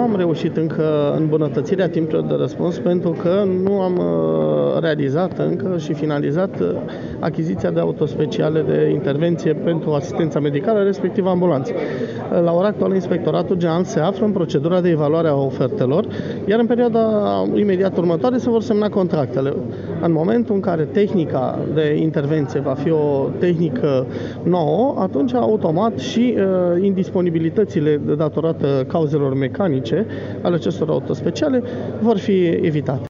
am reușit încă îmbunătățirea timpurilor de răspuns pentru că nu am realizat încă și finalizat achiziția de autospeciale de intervenție pentru asistența medicală, respectiv ambulanță. La ora actuală, Inspectoratul General se află în procedura de evaluare a ofertelor, iar în perioada imediat următoare se vor semna contractele. În momentul în care tehnica de intervenție va fi o tehnică nouă, atunci automat și indisponibilitățile datorate cauzelor mecanice ale acestor autospeciale vor fi evitate.